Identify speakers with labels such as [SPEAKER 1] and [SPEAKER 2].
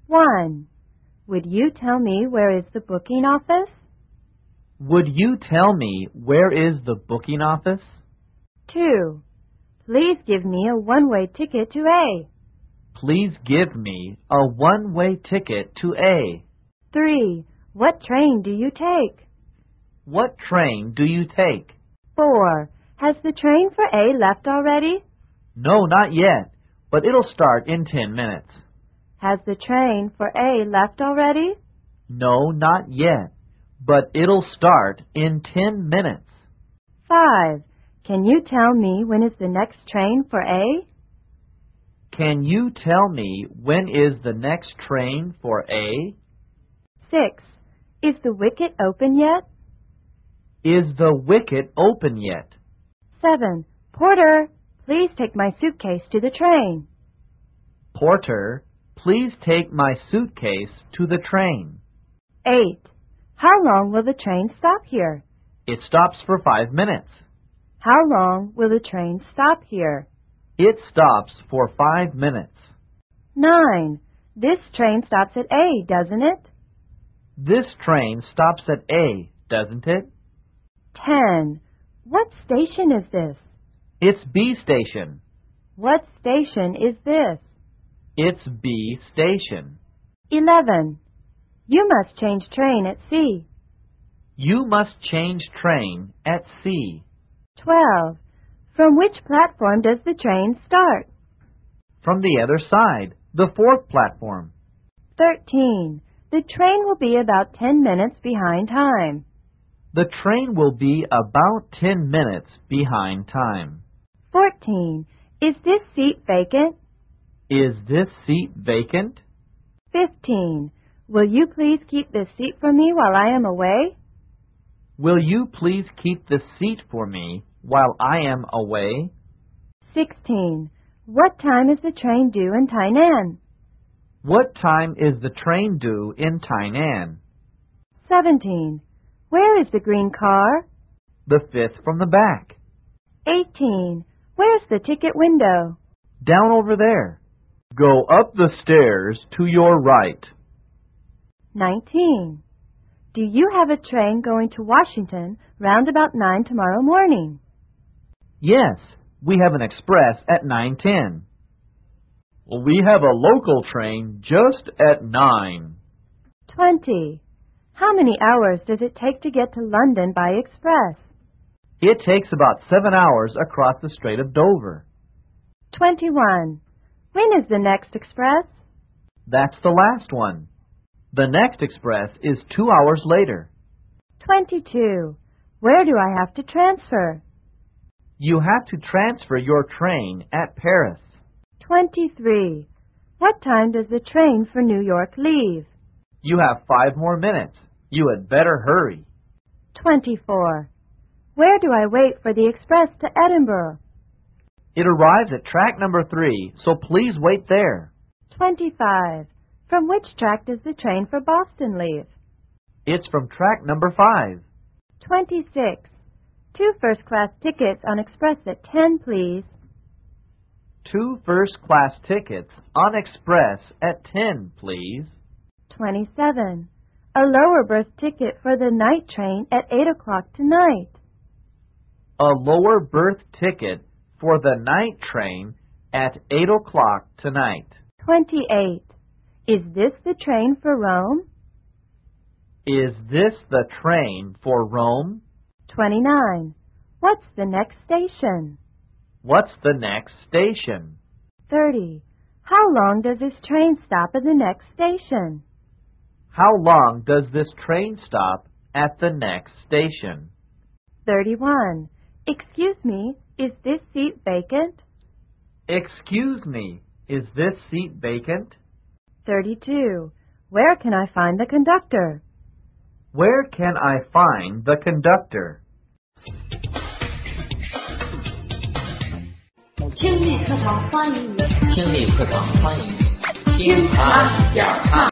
[SPEAKER 1] 1. Would you tell me where is the booking office?
[SPEAKER 2] Would you tell me where is the booking office?
[SPEAKER 1] 2. Please give me a one-way ticket to A.
[SPEAKER 2] Please give me a one-way ticket to A.
[SPEAKER 1] 3. What train do you take?
[SPEAKER 2] What train do you take?
[SPEAKER 1] 4. Has the train for A left already?
[SPEAKER 2] No, not yet, but it'll start in 10 minutes.
[SPEAKER 1] Has the train for A left already?
[SPEAKER 2] No, not yet, but it'll start in 10 minutes.
[SPEAKER 1] 5. Can you tell me when is the next train for A?
[SPEAKER 2] Can you tell me when is the next train for A?
[SPEAKER 1] 6. Is the wicket open yet?
[SPEAKER 2] Is the wicket open yet?
[SPEAKER 1] 7. Porter, please take my suitcase to the train.
[SPEAKER 2] Porter, please take my suitcase to the train.
[SPEAKER 1] 8. How long will the train stop here?
[SPEAKER 2] It stops for 5 minutes.
[SPEAKER 1] How long will the train stop here?
[SPEAKER 2] It stops for 5 minutes.
[SPEAKER 1] 9. This train stops at A, doesn't it?
[SPEAKER 2] This train stops at A, doesn't it?
[SPEAKER 1] 10. What station is this?
[SPEAKER 2] It's B station.
[SPEAKER 1] What station is this?
[SPEAKER 2] It's B station.
[SPEAKER 1] 11. You must change train at C.
[SPEAKER 2] You must change train at C.
[SPEAKER 1] 12. From which platform does the train start?
[SPEAKER 2] From the other side, the 4th platform.
[SPEAKER 1] 13. The train will be about 10 minutes behind time.
[SPEAKER 2] The train will be about 10 minutes behind time.
[SPEAKER 1] 14. Is this seat vacant?
[SPEAKER 2] Is this seat vacant?
[SPEAKER 1] 15. Will you please keep this seat for me while I am away?
[SPEAKER 2] Will you please keep the seat for me while I am away?
[SPEAKER 1] 16. What time is the train due in Tainan?
[SPEAKER 2] What time is the train due in Tainan?
[SPEAKER 1] 17. Where is the green car?
[SPEAKER 2] The 5th from the back.
[SPEAKER 1] 18. Where's the ticket window?
[SPEAKER 2] Down over there. Go up the stairs to your right.
[SPEAKER 1] 19. Do you have a train going to Washington round about 9 tomorrow morning?
[SPEAKER 2] Yes, we have an express at 9:10. We have a local train just at 9.
[SPEAKER 1] 20. How many hours does it take to get to London by express?
[SPEAKER 2] It takes about 7 hours across the Strait of Dover.
[SPEAKER 1] 21. When is the next express?
[SPEAKER 2] That's the last one. The next express is 2 hours later.
[SPEAKER 1] 22. Where do I have to transfer?
[SPEAKER 2] You have to transfer your train at Paris.
[SPEAKER 1] 23. What time does the train for New York leave?
[SPEAKER 2] You have 5 more minutes. You had better hurry.
[SPEAKER 1] 24. Where do I wait for the express to Edinburgh?
[SPEAKER 2] It arrives at track number 3, so please wait there.
[SPEAKER 1] 25. From which track does the train for Boston leave?
[SPEAKER 2] It's from track number 5.
[SPEAKER 1] 26. 2 first-class tickets on express at 10, please.
[SPEAKER 2] 2 first-class tickets on express at 10, please.
[SPEAKER 1] 27. A lower berth ticket for the night train at 8 o'clock tonight.
[SPEAKER 2] A lower berth ticket for the night train at 8 o'clock tonight.
[SPEAKER 1] 28. Is this the train for Rome?
[SPEAKER 2] Is this the train for Rome?
[SPEAKER 1] 29. What's the next station?
[SPEAKER 2] What's the next station?
[SPEAKER 1] 30. How long does this train stop at the next station?
[SPEAKER 2] How long does this train stop at the next station?
[SPEAKER 1] 31. Excuse me, is this seat vacant?
[SPEAKER 2] Excuse me, is this seat vacant?
[SPEAKER 1] 32. Where can I find the conductor?
[SPEAKER 2] Where can I find the conductor?
[SPEAKER 3] 听力课堂欢迎你，听力课堂欢迎你，听他讲唱。